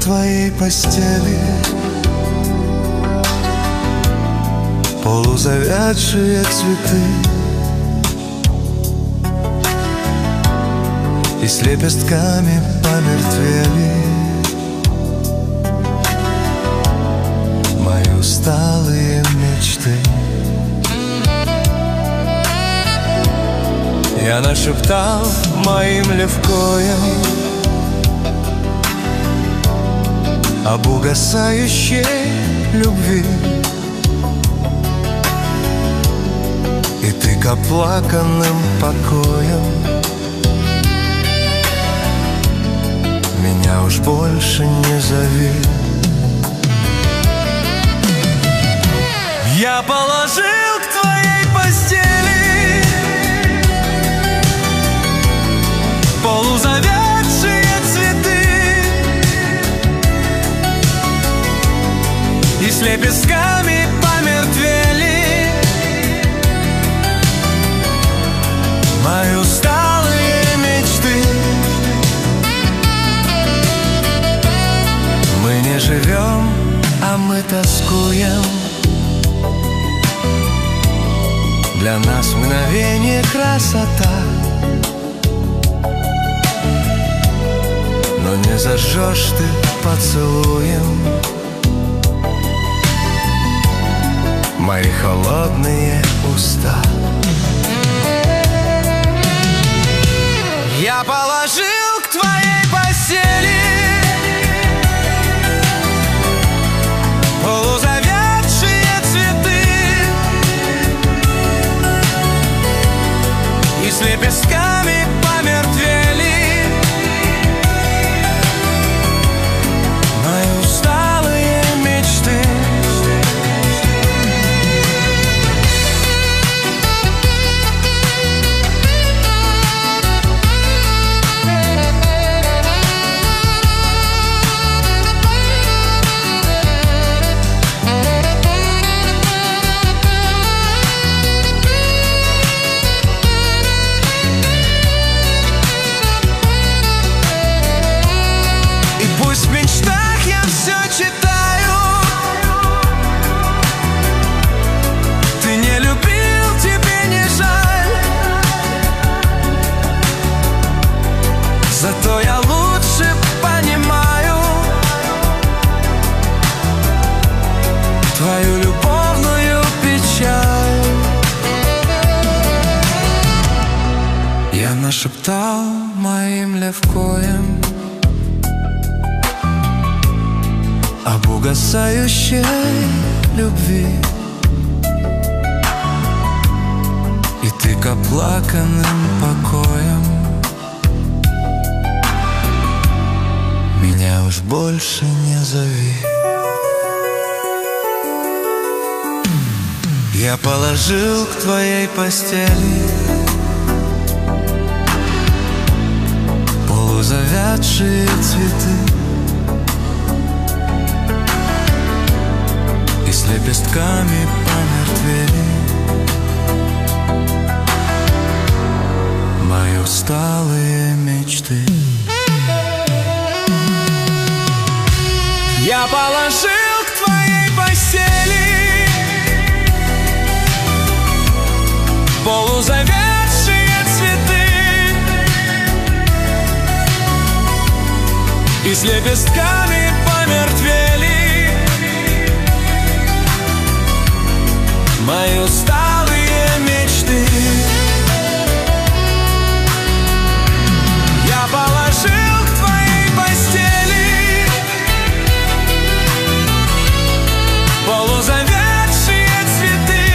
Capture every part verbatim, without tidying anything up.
твоей постели, полузавядшие цветы, и с лепестками помертвели мои усталые мечты. Я нашептал моим левкоем об угасающей любви, и ты к оплаканным покоям меня уж больше не зови. Я положил к твоей постели полузавядшие цветы, и с лепестками помертвели мои усталые мечты. Мы не живем, а мы тоскуем. Для нас мгновение красота, но не зажжешь ты поцелуем мои холодные уста. Я положил к твоей постели полузавядшие цветы, и с лепестками помертвели мои усталые мечты. Зато я лучше понимаю твою любовную печаль. Я нашептал моим левкоем об угасающей любви, и ты к оплаканным покоям меня уж больше не зови. Я положил к твоей постели полузавядшие цветы, и с лепестками помертвели мои усталые мечты. Я положил к твоей постели полузавядшие цветы, и с лепестками помертвели мои усталые мечты. Я положил к твоей постели полузавядшие цветы,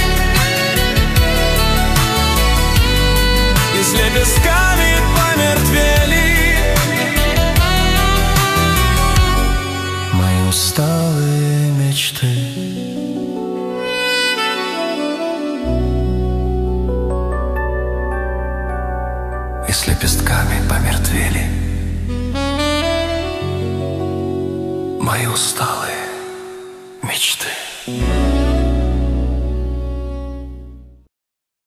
и с лепестками помертвели мои усталые мечты. И с лепестками помертвели мои усталые мечты.